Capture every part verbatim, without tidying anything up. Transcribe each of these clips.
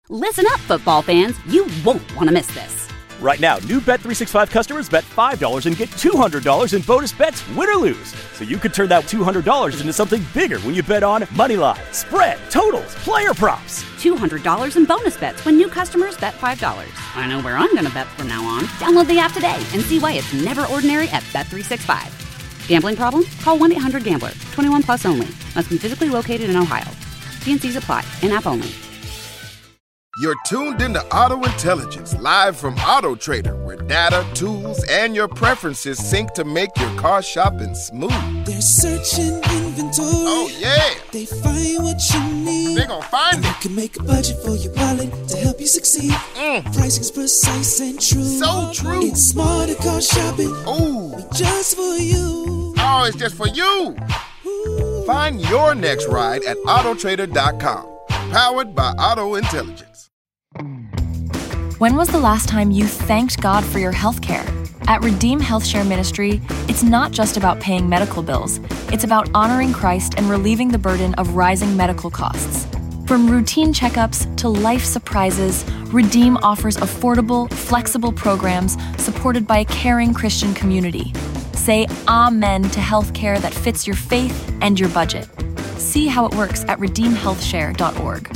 Listen up, football fans. You won't want to miss this. Right now, new Bet three sixty-five customers bet five dollars and get two hundred dollars in bonus bets, win or lose. So you could turn that two hundred dollars into something bigger when you bet on moneyline, spread, totals, player props. two hundred dollars in bonus bets when new customers bet five dollars. I know where I'm going to bet from now on. Download the app today and see why it's never ordinary at Bet three sixty-five. Gambling problem? Call one eight hundred gambler. twenty-one plus only. Must be physically located in Ohio. T and C's apply. In-app only. You're tuned into Auto Intelligence, live from Auto Trader, where data, tools, and your preferences sync to make your car shopping smooth. They're searching inventory. Oh, yeah. They find what you need. They're gonna find and it. They can make a budget for your wallet to help you succeed. Mm. Pricing's precise and true. So true. It's smarter car shopping. Ooh. Just for you. Oh, it's just for you. Ooh. Find your next ride at auto trader dot com. Powered by Auto Intelligence. When was the last time you thanked God for your health care? At Redeem Health Share Ministry, it's not just about paying medical bills. It's about honoring Christ and relieving the burden of rising medical costs. From routine checkups to life surprises, Redeem offers affordable, flexible programs supported by a caring Christian community. Say amen to health care that fits your faith and your budget. See how it works at redeem health share dot org.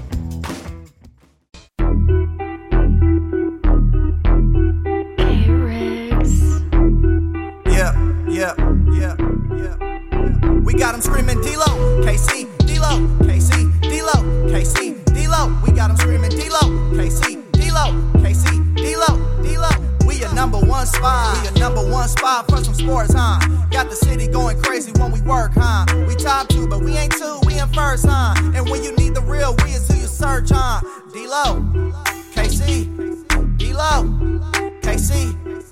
Yeah, yeah, yeah, yeah. We got them screaming D-Lo, K C, D-Lo, K C, D-Lo, K C, D-Lo. We got them screaming D-Lo, K C, D-Lo, K C, D-Lo, D-Lo. We a number one spot, we a number one spot for some sports, huh? Got the city going crazy when we work, huh? We top two, but we ain't two, we in first, huh? And when you need the real, we is who you search, huh? D-Lo, K C, D-Lo, K C,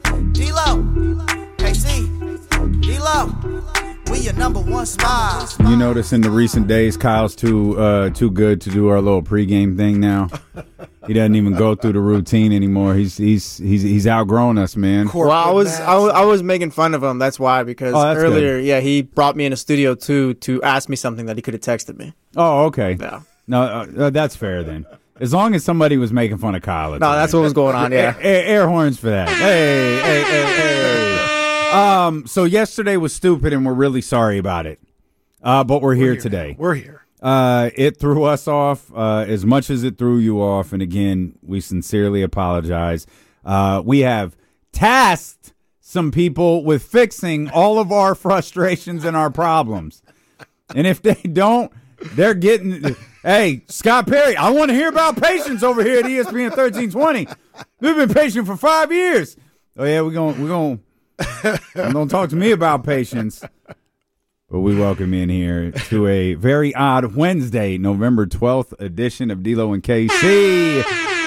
D-Lo, K C. D-Lo, we your number one spot. You notice in the recent days, Kyle's too uh, too good to do our little pregame thing now. He doesn't even go through the routine anymore. He's he's he's he's outgrown us, man. Well, I was I was, I was making fun of him. That's why because oh, that's earlier, good. yeah, he brought me in a studio too to ask me something that he could have texted me. Oh, okay. Yeah. No, uh, that's fair then. As long as somebody was making fun of Kyle. No, that's what was going on. Yeah, air, air horns for that. Hey, hey, hey, hey. Um, so yesterday was stupid, and we're really sorry about it. Uh, but we're, we're here, here today. Now. We're here. Uh, it threw us off uh, as much as it threw you off, and again, we sincerely apologize. Uh, we have tasked some people with fixing all of our frustrations and our problems, and if they don't, they're getting. Hey, Scott Perry, I want to hear about patience over here at E S P N thirteen twenty. We've been patient for five years. Oh yeah, we're going. We're going. Don't talk to me about patience. But we welcome in here to a very odd Wednesday, November twelfth edition of D-Lo and K C.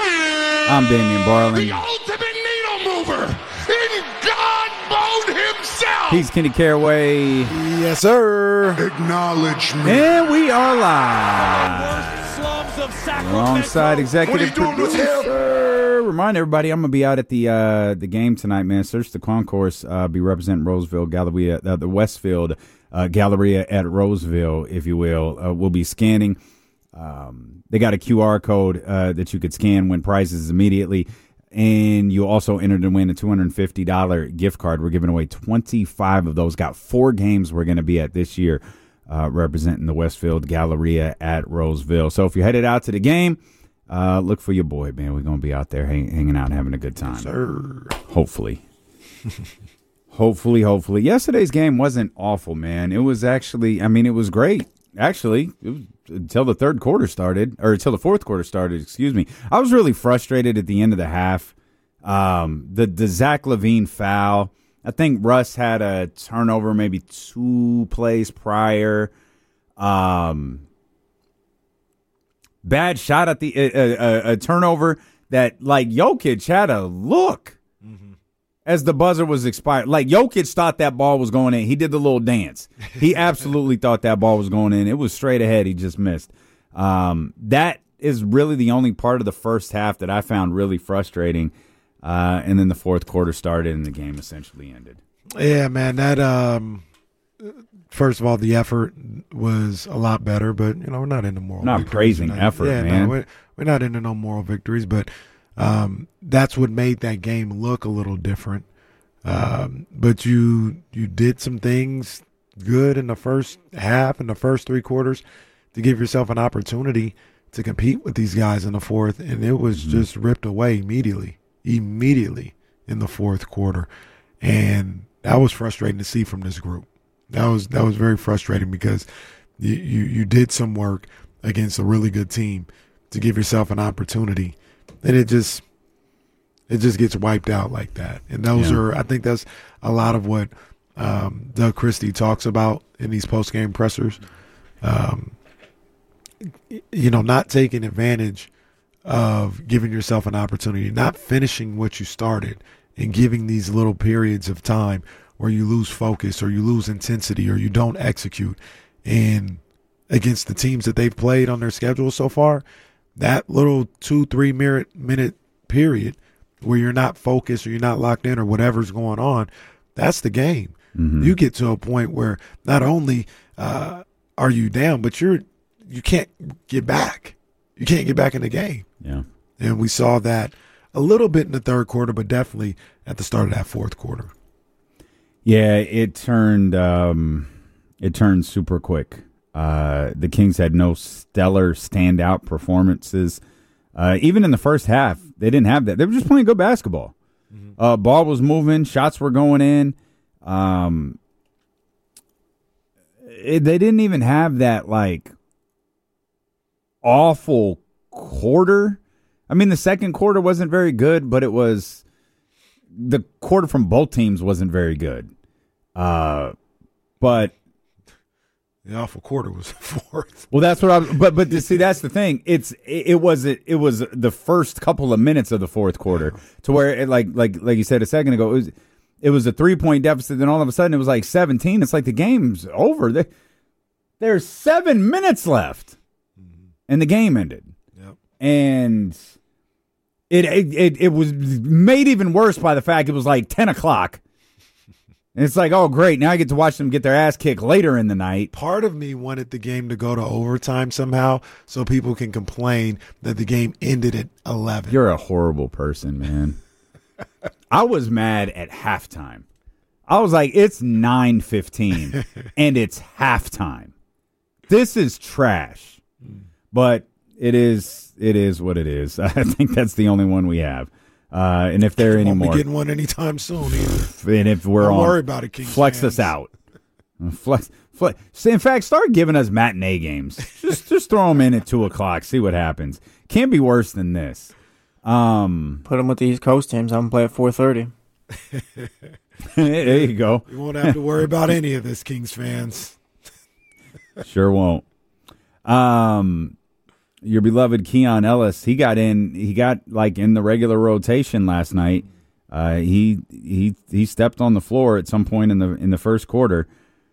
I'm Damian Barling. The ultimate needle mover in God mode himself. He's Kenny Caraway. Yes, sir. Acknowledge me. And we are live. Alongside executive producer. Remind everybody, I'm going to be out at the uh, the game tonight, man. Search the Concourse. Uh, be representing Roseville Galleria, uh, the Westfield uh, Galleria at Roseville, if you will. Uh, we'll be scanning. Um, they got a Q R code uh, that you could scan, win prizes immediately. And you also entered to win a two hundred fifty dollars gift card. We're giving away twenty-five of those. Got four games we're going to be at this year. Uh, representing the Westfield Galleria at Roseville. So if you're headed out to the game, uh, look for your boy, man. We're going to be out there hang, hanging out and having a good time. Yes, sir. Hopefully. hopefully, hopefully. Yesterday's game wasn't awful, man. It was actually, I mean, it was great. Actually, it was until the third quarter started, or until the fourth quarter started, excuse me. I was really frustrated at the end of the half. Um, the, the Zach LaVine foul. I think Russ had a turnover maybe two plays prior. Um, bad shot at the a, a, a turnover that, like, Jokic had a look mm-hmm. as the buzzer was expired. Like, Jokic thought that ball was going in. He did the little dance. He absolutely thought that ball was going in. It was straight ahead. He just missed. Um, that is really the only part of the first half that I found really frustrating. Uh, and then the fourth quarter started and the game essentially ended. Yeah, man, that um, first of all, the effort was a lot better, but you know we're not in the moral. Not praising effort, yeah, man. No, we're, we're not into no moral victories, but um, that's what made that game look a little different. Um, but you you did some things good in the first half and the first three quarters to give yourself an opportunity to compete with these guys in the fourth, and it was mm-hmm. just ripped away immediately, immediately in the fourth quarter. And that was frustrating to see from this group. That was that was very frustrating because you, you, you did some work against a really good team to give yourself an opportunity, and it just it just gets wiped out like that. And those yeah. are, I think that's a lot of what um, Doug Christie talks about in these post-game pressers. Um, you know, not taking advantage of giving yourself an opportunity, not finishing what you started, and giving these little periods of time where you lose focus or you lose intensity or you don't execute. And against the teams that they've played on their schedule so far, that little two, three minute, minute period where you're not focused or you're not locked in or whatever's going on, that's the game. Mm-hmm. You get to a point where not only uh, are you down, but you're you can't get back. You can't get back in the game. Yeah. And we saw that a little bit in the third quarter, but definitely at the start of that fourth quarter. Yeah, it turned um, it turned super quick. Uh, the Kings had no stellar standout performances. Uh, even in the first half, they didn't have that. They were just playing good basketball. Mm-hmm. Uh, ball was moving, shots were going in. Um, it, they didn't even have that like awful quarter. I mean, the second quarter wasn't very good, but it was the quarter from both teams wasn't very good. Uh, but the awful quarter was fourth. Well, that's what I. But but see, that's the thing. It's it, it was it, it was the first couple of minutes of the fourth quarter to where it, like like like you said a second ago, it was it was a three point deficit. Then all of a sudden it was like seventeen. It's like the game's over. They, there's seven minutes left, mm-hmm. and the game ended. Yep. And it, it it it was made even worse by the fact it was like ten o'clock. And it's like, oh, great, now I get to watch them get their ass kicked later in the night. Part of me wanted the game to go to overtime somehow so people can complain that the game ended at eleven. You're a horrible person, man. I was mad at halftime. I was like, it's nine fifteen, and it's halftime. This is trash. But it is it is what it is. I think that's the only one we have. Uh, and if there are any won't more, be getting one anytime soon either. And if we're Don't on, worry about it, Kings flex fans. us out. Flex, flex. In fact, start giving us matinee games. just, just throw them in at two o'clock. See what happens. Can't be worse than this. Um, Put them with the East Coast teams. I'm gonna play at four thirty. There you go. You won't have to worry about any of this, Kings fans. Sure won't. Um. Your beloved Keon Ellis, he got in. He got like in the regular rotation last night. Uh, he he he stepped on the floor at some point in the in the first quarter.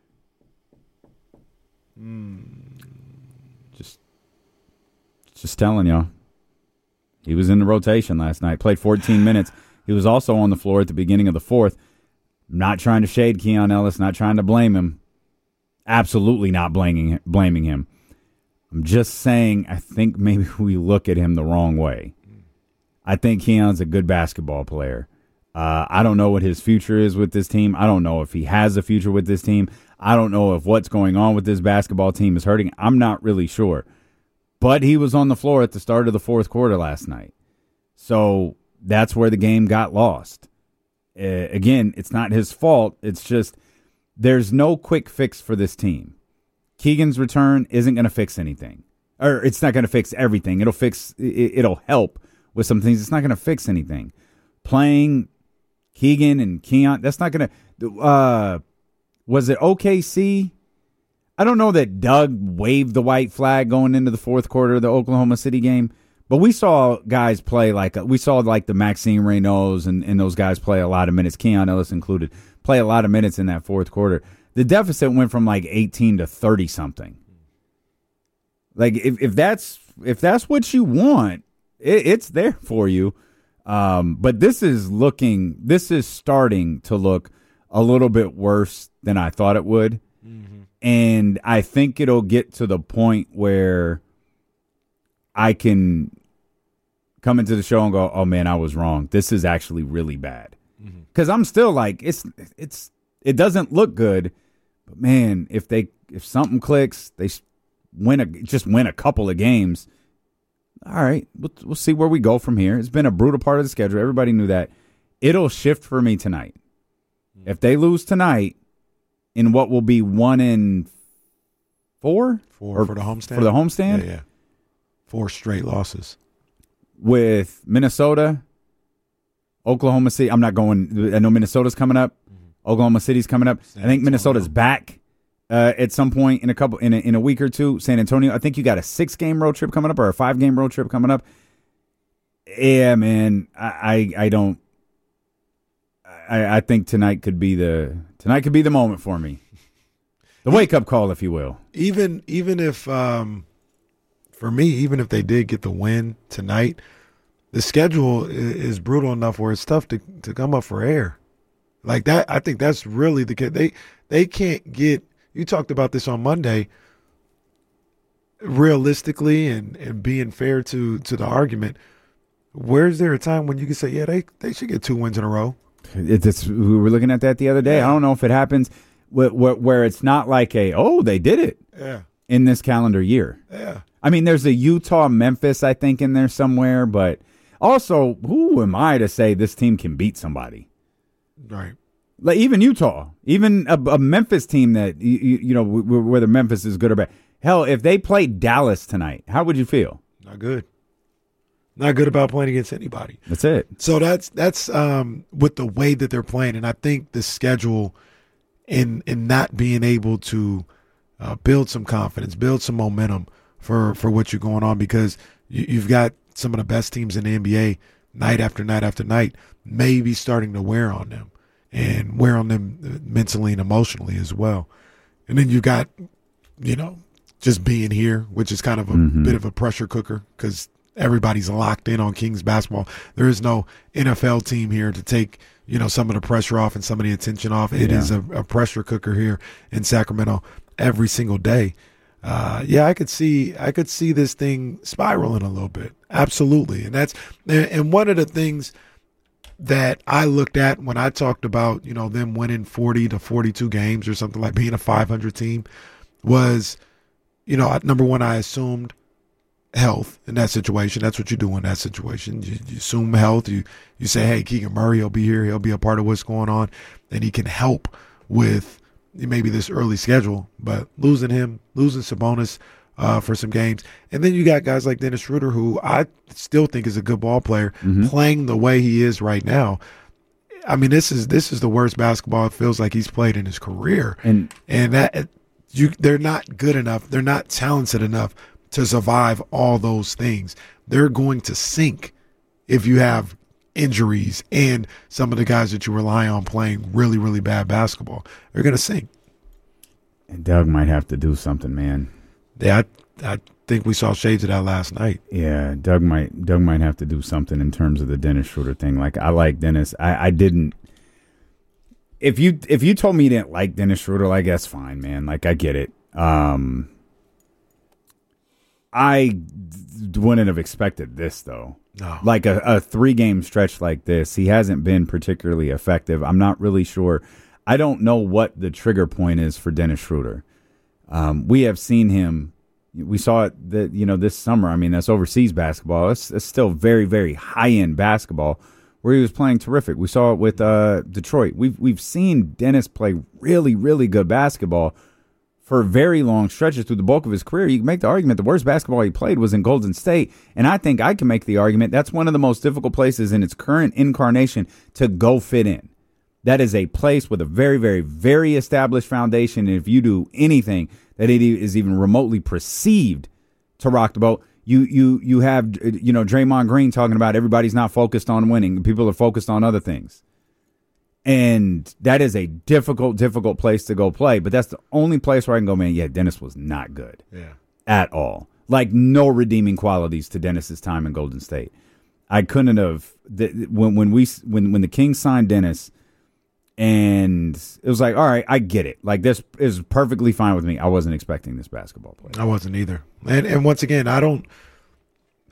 Mm. Just just telling y'all, he was in the rotation last night. Played fourteen minutes. He was also on the floor at the beginning of the fourth. Not trying to shade Keon Ellis. Not trying to blame him. Absolutely not blaming blaming him. I'm just saying I think maybe we look at him the wrong way. I think Keon's a good basketball player. Uh, I don't know what his future is with this team. I don't know if he has a future with this team. I don't know if what's going on with this basketball team is hurting. I'm not really sure. But he was on the floor at the start of the fourth quarter last night. So that's where the game got lost. Uh, again, it's not his fault. It's just there's no quick fix for this team. Keegan's return isn't going to fix anything. Or it's not going to fix everything. It'll fix. It'll help with some things. It's not going to fix anything. Playing Keegan and Keon, that's not going to. Uh, was it O K C? I don't know that Doug waved the white flag going into the fourth quarter of the Oklahoma City game, but we saw guys play like we saw like the Maxime Reynaud and, and those guys play a lot of minutes. Keon Ellis included, play a lot of minutes in that fourth quarter. The deficit went from like eighteen to thirty something. Like if, if that's if that's what you want, it, it's there for you. Um, but this is looking, this is starting to look a little bit worse than I thought it would, mm-hmm. and I think it'll get to the point where I can come into the show and go, oh, man, I was wrong. This is actually really bad. Because I'm still like, it's it's it doesn't look good. But, man, if they if something clicks, they win a, just win a couple of games. All right, we'll, we'll see where we go from here. It's been a brutal part of the schedule. Everybody knew that. It'll shift for me tonight. If they lose tonight in what will be one in four? Four or for the homestand? For the homestand? Yeah, yeah. Four straight losses. With Minnesota, Oklahoma City. I'm not going. I know Minnesota's coming up. Mm-hmm. Oklahoma City's coming up. San I think Minnesota's Antonio. back uh, at some point in a couple in a, in a week or two. San Antonio. I think you got a six game road trip coming up or a five game road trip coming up. Yeah, man. I I, I don't. I, I think tonight could be the tonight could be the moment for me. The wake up call, if you will. Even even if um, for me, even if they did get the win tonight. The schedule is brutal enough where it's tough to, to come up for air. Like that, I think that's really the case. They, they can't get – you talked about this on Monday. Realistically and, and being fair to, to the argument, where's there a time when you can say, yeah, they, they should get two wins in a row? It's, it's, we were looking at that the other day. Yeah. I don't know if it happens where, where, where it's not like a, oh, they did it yeah. in this calendar year. Yeah. I mean, there's a Utah-Memphis, I think, in there somewhere, but – also, who am I to say this team can beat somebody? Right. Like even Utah, even a, a Memphis team that, you, you know, whether Memphis is good or bad. Hell, if they played Dallas tonight, how would you feel? Not good. Not good about playing against anybody. That's it. So that's that's um, with the way that they're playing. And I think the schedule in, in not being able to uh, build some confidence, build some momentum for, for what you're going on because you, you've got – some of the best teams in the N B A night after night after night may be starting to wear on them and wear on them mentally and emotionally as well. And then you got, you know, just being here, which is kind of a mm-hmm. bit of a pressure cooker because everybody's locked in on Kings basketball. There is no N F L team here to take, you know, some of the pressure off and some of the attention off. It yeah. is a, a pressure cooker here in Sacramento every single day. Uh, yeah, I could see I could see this thing spiraling a little bit. Absolutely. And that's and one of the things that I looked at when I talked about, you know, them winning forty to forty-two games or something like being a five hundred team was, you know, number one, I assumed health in that situation. That's what you do in that situation. You, you assume health. You you say, hey, Keegan Murray, he'll be here. He'll be a part of what's going on. And he can help with maybe this early schedule, but losing him, losing Sabonis uh, for some games. And then you got guys like Dennis Schroeder, who I still think is a good ball player, mm-hmm. playing the way he is right now. I mean, this is this is the worst basketball it feels like he's played in his career. And and that you they're not good enough. They're not talented enough to survive all those things. They're going to sink if you have injuries and some of the guys that you rely on playing really, really bad basketball. They're going to sink. And Doug might have to do something, man. Yeah, I, I think we saw shades of that last night. Yeah, Doug might Doug might have to do something in terms of the Dennis Schroeder thing. Like, I like Dennis. I, I didn't. If you if you told me you didn't like Dennis Schroeder, like, that's fine, man. Like, I get it. Um, I wouldn't have expected this, though. No. Like a, a three-game stretch like this, he hasn't been particularly effective. I'm not really sure. I don't know what the trigger point is for Dennis Schroeder. Um, we have seen him. We saw it that you know this summer. I mean, that's overseas basketball. It's, it's still very, very high-end basketball where he was playing terrific. We saw it with uh, Detroit. We've we've seen Dennis play really, really good basketball for very long stretches through the bulk of his career. You can make the argument the worst basketball he played was in Golden State, and I think I can make the argument that's one of the most difficult places in its current incarnation to go fit in. That is a place with a very, very, very established foundation, and if you do anything that it is even remotely perceived to rock the boat, you you you have you know Draymond Green talking about everybody's not focused on winning, people are focused on other things. And that is a difficult, difficult place to go play. But that's the only place where I can go, man, yeah, Dennis was not good. Yeah. At all. Like, no redeeming qualities to Dennis's time in Golden State. I couldn't have – when when we when when the Kings signed Dennis, and it was like, all right, I get it. Like, this is perfectly fine with me. I wasn't expecting this basketball player. I wasn't either. And and once again, I don't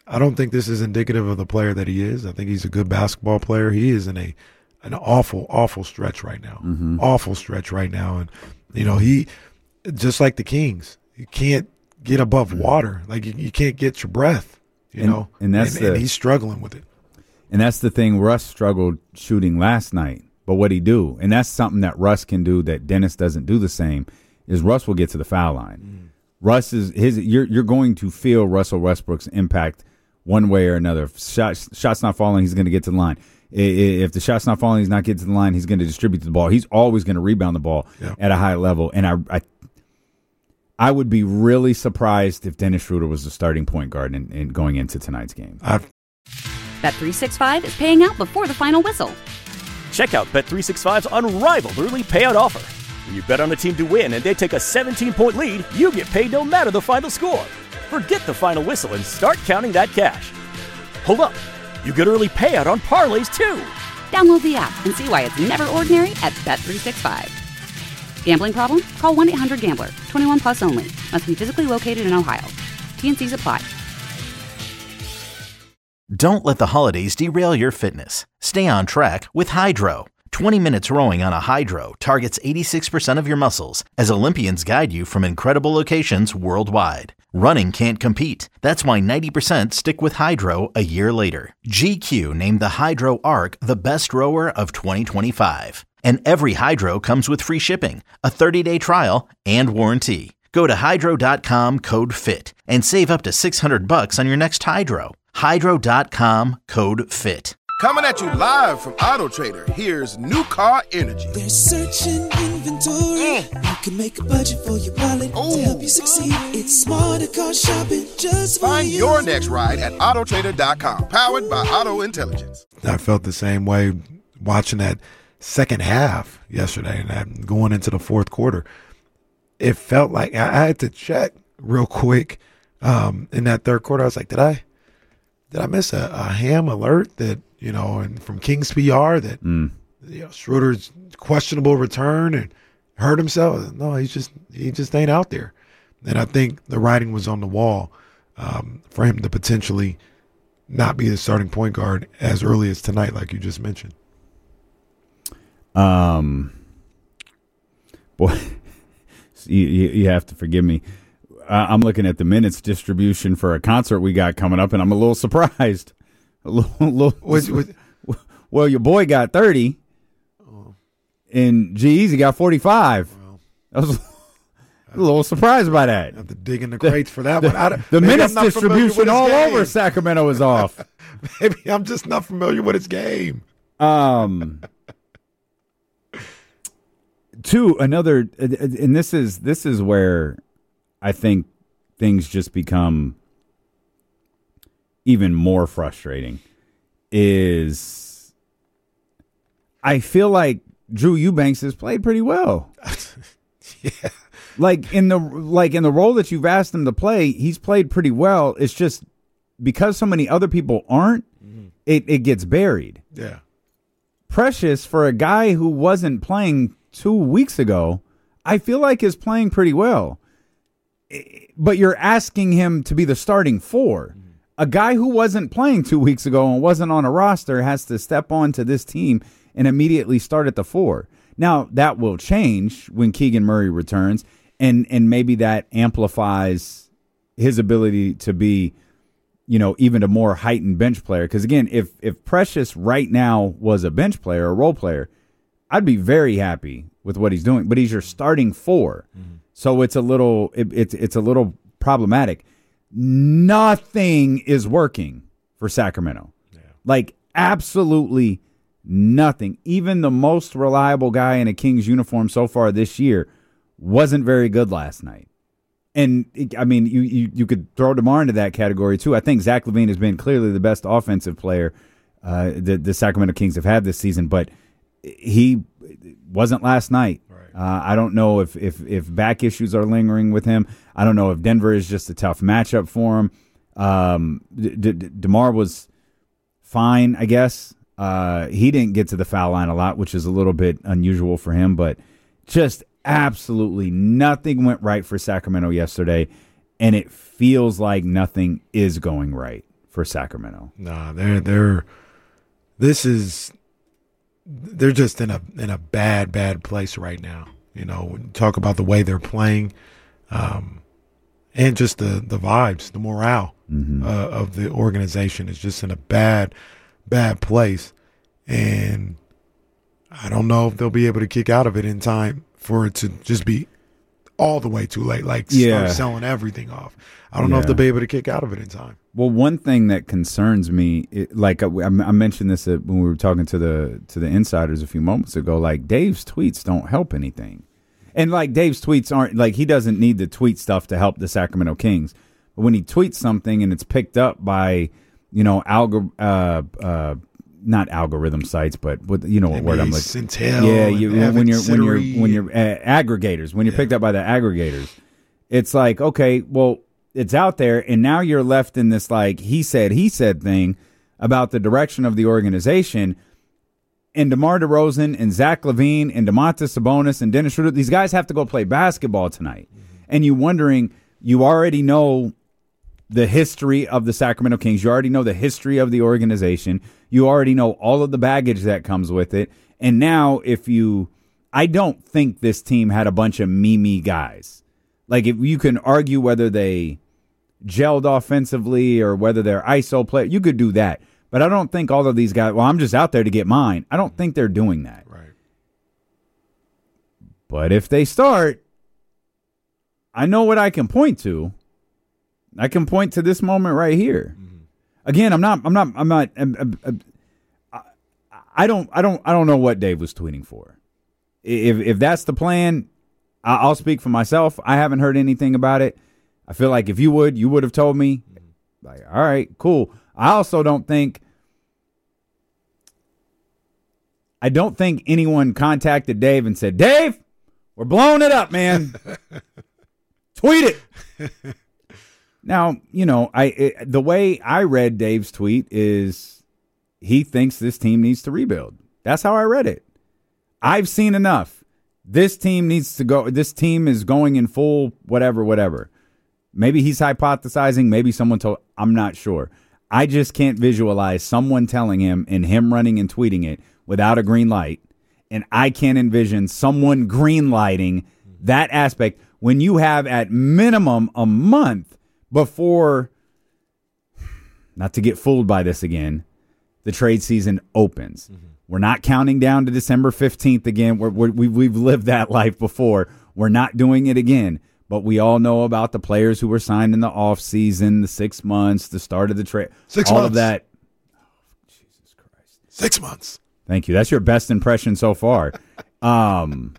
I don't think this is indicative of the player that he is. I think he's a good basketball player. He is in a an awful, awful stretch right now. Mm-hmm. Awful stretch right now. And, you know, he, just like the Kings, you can't get above water. Like, you, you can't get your breath, you and, know. And that's and, the, and he's struggling with it. And that's the thing. Russ struggled shooting last night. But what'd he do? And that's something that Russ can do that Dennis doesn't do the same, is Russ will get to the foul line. Mm. Russ is his you're you're going to feel Russell Westbrook's impact one way or another. If shots shots not falling, he's going to get to the line. If the shot's not falling, he's not getting to the line, he's going to distribute the ball. He's always going to rebound the ball yeah. at a high level. And I, I I would be really surprised if Dennis Schroeder was the starting point guard in, in going into tonight's game. I've Bet three sixty-five is paying out before the final whistle. Check out Bet three sixty-five's unrivaled early payout offer. When you bet on a team to win and they take a seventeen-point lead, you get paid no matter the final score. Forget the final whistle and start counting that cash. Hold up. You get early payout on parlays, too. Download the app and see why it's never ordinary at Bet three sixty-five. Gambling problem? Call one eight hundred gambler. twenty-one plus only. Must be physically located in Ohio. T N Cs apply. Don't let the holidays derail your fitness. Stay on track with Hydro. twenty minutes rowing on a Hydro targets eighty-six percent of your muscles as Olympians guide you from incredible locations worldwide. Running can't compete. That's why ninety percent stick with Hydro a year later. G Q named the Hydro Arc the best rower of twenty twenty-five. And every Hydro comes with free shipping, a thirty-day trial, and warranty. Go to hydro dot com, code FIT, and save up to six hundred bucks on your next Hydro. hydro dot com, code FIT. Coming at you live from Auto Trader, here's New Car Energy. They're searching inventory. Mm. You can make a budget for your wallet Ooh. to help you succeed. It's smarter car shopping just for Find you. your next ride at auto trader dot com, powered by Auto Intelligence. I felt the same way watching that second half yesterday and that going into the fourth quarter. It felt like I, I had to check real quick um, in that third quarter. I was like, did I did I miss a, a ham alert that, you know, and from King's P R that mm. you know, Schroeder's questionable return and hurt himself? No, he's just he just ain't out there. And I think the writing was on the wall um, for him to potentially not be the starting point guard as early as tonight, like you just mentioned. Um, boy, you, you have to forgive me. I'm looking at the minutes distribution for a concert we got coming up, and I'm a little surprised. A little, a little what, what? Well, your boy got thirty, oh. and G-Eazy got forty-five. Well, I was a little surprised by that. I have to dig in the crates the, for that the, one. I, the minutes distribution all game. over Sacramento is off. Maybe I'm just not familiar with his game. Um. Two, another, and this is this is where I think things just become even more frustrating, is I feel like Drew Eubanks has played pretty well. yeah. Like in the like in the role that you've asked him to play, he's played pretty well. It's just because so many other people aren't, mm-hmm. it, it gets buried. Yeah. Precious, for a guy who wasn't playing two weeks ago, I feel like is playing pretty well. But you're asking him to be the starting four. Mm-hmm. A guy who wasn't playing two weeks ago and wasn't on a roster has to step onto this team and immediately start at the four. Now, that will change when Keegan Murray returns, and and maybe that amplifies his ability to be, you know, even a more heightened bench player. Because, again, if if Precious right now was a bench player, a role player, I'd be very happy with what he's doing. But he's your starting four. Mm-hmm. So it's a little it, it's it's a little problematic. Nothing is working for Sacramento. Yeah. Like, absolutely nothing. Even the most reliable guy in a Kings uniform so far this year wasn't very good last night. And, I mean, you, you, you could throw DeMar into that category, too. I think Zach LaVine has been clearly the best offensive player uh, that the Sacramento Kings have had this season, but he wasn't last night. Uh, I don't know if, if if back issues are lingering with him. I don't know if Denver is just a tough matchup for him. Um, D- D- DeMar was fine, I guess. Uh, he didn't get to the foul line a lot, which is a little bit unusual for him. But just absolutely nothing went right for Sacramento yesterday, and it feels like nothing is going right for Sacramento. Nah, they're they're this is they're just in a in a bad bad place right now. You know, when you talk about the way they're playing, um, and just the the vibes, the morale mm-hmm. uh, of the organization is just in a bad bad place, and I don't know if they'll be able to kick out of it in time for it to just be all the way too late, like yeah. start selling everything off. I don't yeah. know if they'll be able to kick out of it in time. Well, one thing that concerns me, it, like I, I mentioned this when we were talking to the to the insiders a few moments ago, like Dave's tweets don't help anything. And like Dave's tweets aren't, like he doesn't need to tweet stuff to help the Sacramento Kings. But when he tweets something and it's picked up by, you know, algor, uh, uh, not algorithm sites, but what you know what word I'm like, Centel, yeah, you, when you're when you're when you're uh, aggregators, when you're yeah. picked up by the aggregators, it's like, okay, well, it's out there, and now you're left in this like he said he said thing about the direction of the organization. And DeMar DeRozan and Zach LaVine and Domantas Sabonis and Dennis Schroeder, these guys have to go play basketball tonight. Mm-hmm. And you're wondering, you already know the history of the Sacramento Kings. You already know the history of the organization. You already know all of the baggage that comes with it. And now if you – I don't think this team had a bunch of me-me guys. Like if you can argue whether they gelled offensively or whether they're I S O players, you could do that. But I don't think all of these guys, well, I'm just out there to get mine. I don't think they're doing that. Right. But if they start, I know what I can point to. I can point to this moment right here. Mm-hmm. Again, I'm not, I'm not, I'm not, I'm, I'm, I'm, I don't, I don't, I don't know what Dave was tweeting for. If if that's the plan, I'll speak for myself. I haven't heard anything about it. I feel like if you would, you would have told me. Mm-hmm. Like, all right, cool. I also don't think I don't think anyone contacted Dave and said, Dave, we're blowing it up, man. Tweet it. Now, you know, I it, the way I read Dave's tweet is he thinks this team needs to rebuild. That's how I read it. I've seen enough. This team needs to go. This team is going in full whatever, whatever. Maybe he's hypothesizing. Maybe someone told. I'm not sure. I just can't visualize someone telling him and him running and tweeting it without a green light. And I can't envision someone green lighting that aspect when you have at minimum a month before, not to get fooled by this again, the trade season opens. Mm-hmm. We're not counting down to December fifteenth again. We're, we're, we've, we've lived that life before. We're not doing it again. But we all know about the players who were signed in the offseason, the six months, the start of the trade, all months. of that. Oh, Jesus Christ. Six months. Thank you. That's your best impression so far. um,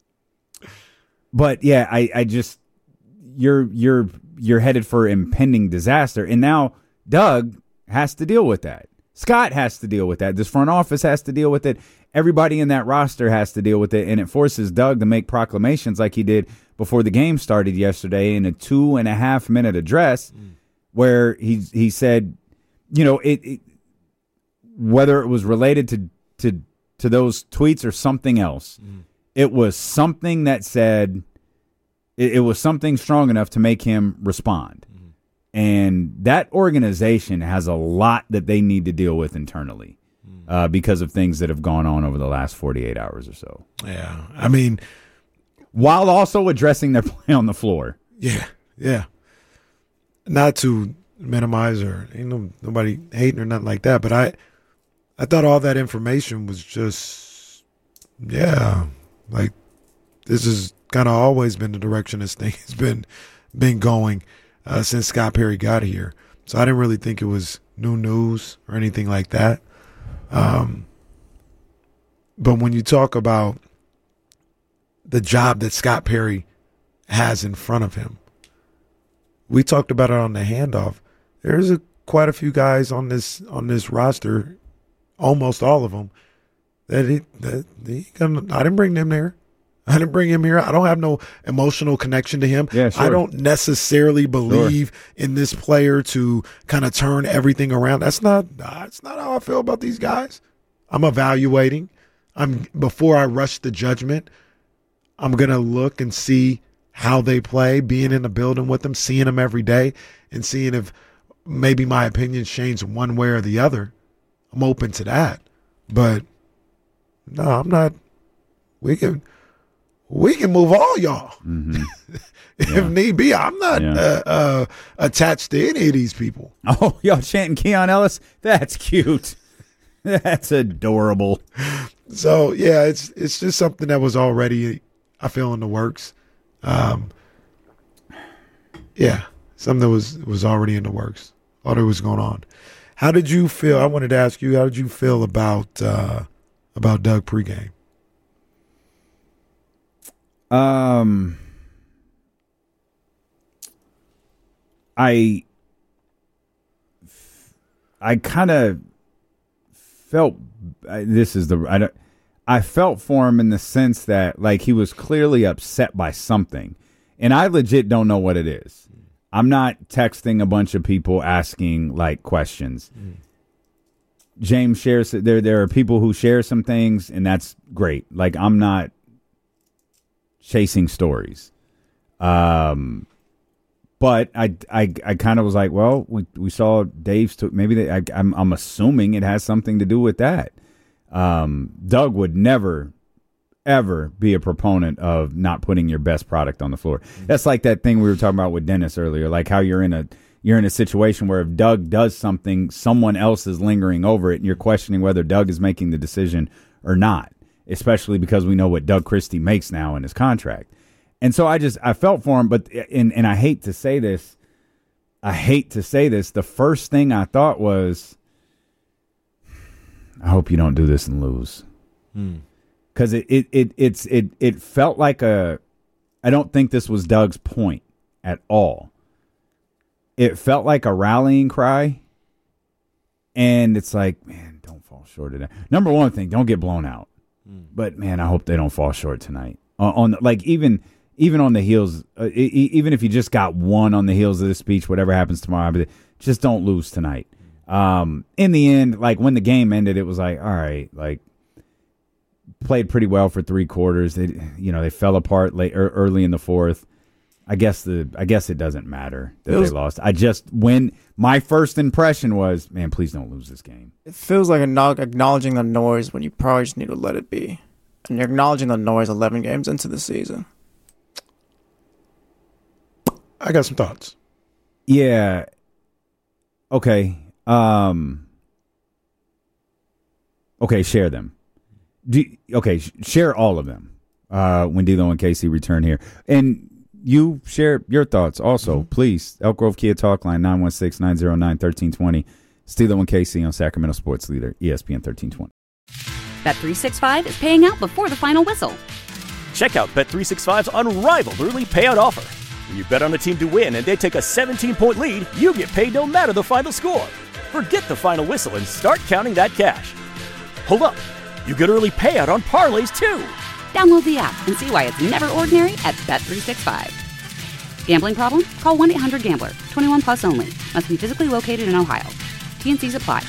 but, yeah, I, I just you're you're you're headed for impending disaster. And now Doug has to deal with that. Scott has to deal with that. This front office has to deal with it. Everybody in that roster has to deal with it, and it forces Doug to make proclamations like he did before the game started yesterday in a two and a half minute address, mm. where he he said, you know, it, it whether it was related to to to those tweets or something else, mm. it was something that said it, it was something strong enough to make him respond. Mm. And that organization has a lot that they need to deal with internally. Uh, because of things that have gone on over the last forty-eight hours or so. Yeah. I mean, while also addressing their play on the floor. Yeah. Yeah. Not to minimize or, you know, nobody hating or nothing like that, but I, I thought all that information was just, yeah, like this has kind of always been the direction this thing has been, been going uh, since Scott Perry got here. So I didn't really think it was new news or anything like that. Um, but when you talk about the job that Scott Perry has in front of him, we talked about it on the handoff. There's a, quite a few guys on this on this roster, almost all of them, that he that he gonna, I didn't bring them there. I didn't bring him here. I don't have no emotional connection to him. Yeah, sure. I don't necessarily believe sure. in this player to kind of turn everything around. That's not that's not how I feel about these guys. I'm evaluating. I'm before I rush the judgment, I'm gonna look and see how they play, being in the building with them, seeing them every day, and seeing if maybe my opinions change one way or the other, I'm open to that. But no, I'm not. We can we can move all y'all Mm-hmm. if Yeah. need be. I'm not Yeah. uh, uh, attached to any of these people. Oh, y'all chanting Keon Ellis? That's cute. That's adorable. So yeah, it's it's just something that was already, I feel, in the works. Um, yeah, something that was was already in the works. All that was going on. How did you feel? I wanted to ask you, how did you feel about uh, about Doug pregame? Um, I, I kind of felt I- this is the I don't. I felt for him in the sense that like he was clearly upset by something, and I legit don't know what it is. I'm not texting a bunch of people asking like questions. Mm. James shares there. There are people who share some things, and that's great. Like I'm not chasing stories, um, but I I, I kind of was like, well, we we saw Dave's took maybe they, I, I'm I'm assuming it has something to do with that. Um, Doug would never, ever be a proponent of not putting your best product on the floor. That's like that thing we were talking about with Dennis earlier, like how you're in a you're in a situation where if Doug does something, someone else is lingering over it, and you're questioning whether Doug is making the decision or not, especially because we know what Doug Christie makes now in his contract. And so I just I felt for him, but and and I hate to say this, I hate to say this, the first thing I thought was, I hope you don't do this and lose. Because it, it, it, it's, it, it felt like a, I don't think this was Doug's point at all. It felt like a rallying cry. And it's like, man, don't fall short of that. Number one thing, don't get blown out. Mm. But, man, I hope they don't fall short tonight. Uh, on like even even on the heels, uh, e- even if you just got one on the heels of this speech, whatever happens tomorrow, just don't lose tonight. Um, in the end, like when the game ended, it was like, all right, like played pretty well for three quarters. They, you know, they fell apart late or early in the fourth. I guess the, I guess it doesn't matter that was, they lost. I just when my first impression was, man, please don't lose this game. It feels like acknowledging the noise when you probably just need to let it be, and you're acknowledging the noise eleven games into the season. I got some thoughts. Yeah. Okay. Um, okay, share them. Do, okay, sh- share all of them uh, when D'Lo and Casey return here. And you share your thoughts also, mm-hmm. please. Elk Grove Kia Talk Line, nine one six, nine zero nine, one three two zero. D'Lo and Casey on Sacramento Sports Leader, E S P N thirteen twenty. Bet three sixty-five is paying out before the final whistle. Check out Bet three sixty-five's unrivaled early payout offer. When you bet on a team to win and they take a seventeen-point lead, you get paid no matter the final score. Forget the final whistle and start counting that cash. Hold up. You get early payout on parlays, too. Download the app and see why it's never ordinary at Bet three sixty-five. Gambling problem? Call one eight hundred gambler. twenty-one plus only. Must be physically located in Ohio. T N Cs apply.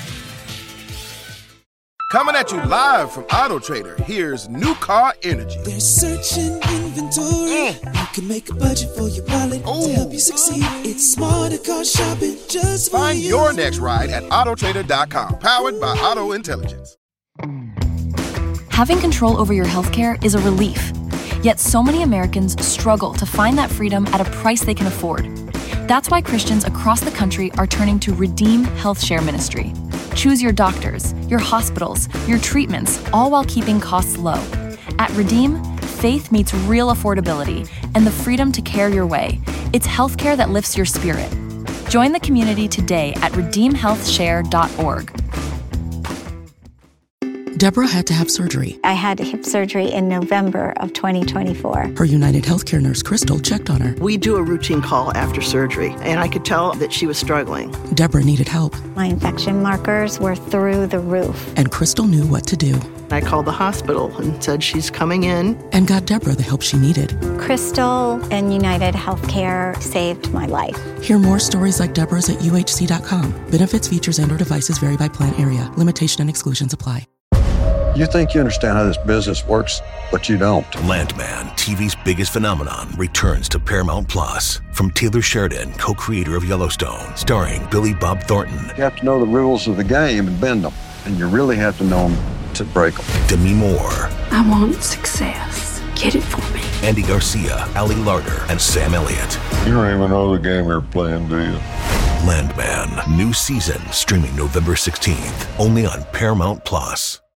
Coming at you live from Auto Trader, here's New Car Energy. There's searching inventory. Mm. You can make a budget for your wallet Ooh. To help you succeed. It's smarter car shopping just for Find you. your next ride at auto trader dot com. Powered by Auto Intelligence. Having control over your healthcare is a relief. Yet so many Americans struggle to find that freedom at a price they can afford. That's why Christians across the country are turning to Redeem Health Share Ministry. Choose your doctors, your hospitals, your treatments, all while keeping costs low. At Redeem, faith meets real affordability and the freedom to care your way. It's healthcare that lifts your spirit. Join the community today at redeem health share dot org. Deborah had to have surgery. I had hip surgery in November of twenty twenty-four. Her United Healthcare nurse, Crystal, checked on her. We do a routine call after surgery, and I could tell that she was struggling. Deborah needed help. My infection markers were through the roof. And Crystal knew what to do. I called the hospital and said she's coming in. And got Deborah the help she needed. Crystal and United Healthcare saved my life. Hear more stories like Deborah's at U H C dot com. Benefits, features, and or devices vary by plan area. Limitation and exclusions apply. You think you understand how this business works, but you don't. Landman, T V's biggest phenomenon, returns to Paramount Plus. From Taylor Sheridan, co-creator of Yellowstone, starring Billy Bob Thornton. You have to know the rules of the game and bend them, and you really have to know them to break them. Demi Moore. I want success. Get it for me. Andy Garcia, Ali Larter, and Sam Elliott. You don't even know the game you're playing, do you? Landman, new season, streaming November sixteenth, only on Paramount Plus.